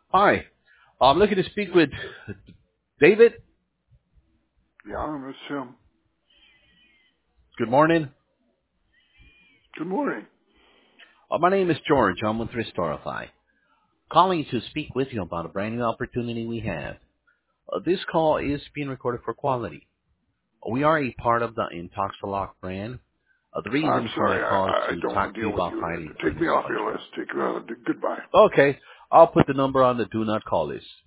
Hi. I'm looking to speak with David. Yeah, it's him. Good morning. Good morning. My name is George. I'm with Restorify. Calling to speak with you about a brand new opportunity we have. This call is being recorded for quality. We are a part of the Intoxilock brand. The I'm reason for my sorry, call is I to don't want talk to to you deal with about you. finding Take me furnace off your budget. list. Take me out. Goodbye. Okay. I'll put the number on the do not call list.